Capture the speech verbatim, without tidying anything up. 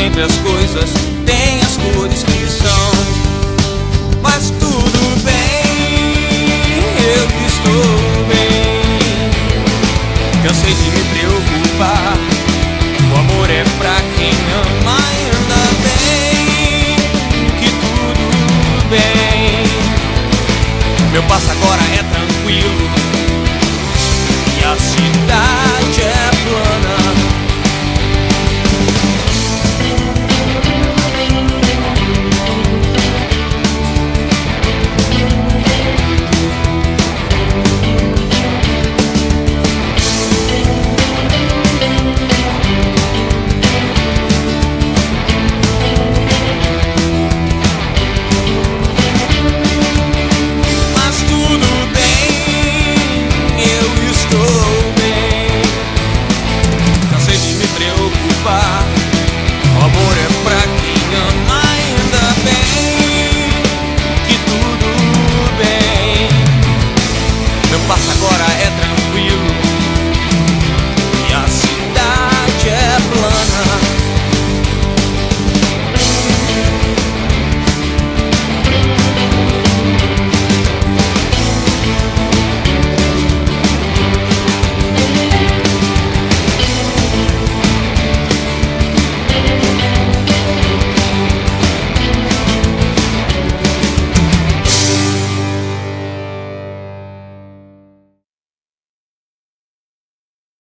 sempre as coisas têm as cores que são. Mas tudo bem, eu estou bem. Cansei de me preocupar, o amor é fraco.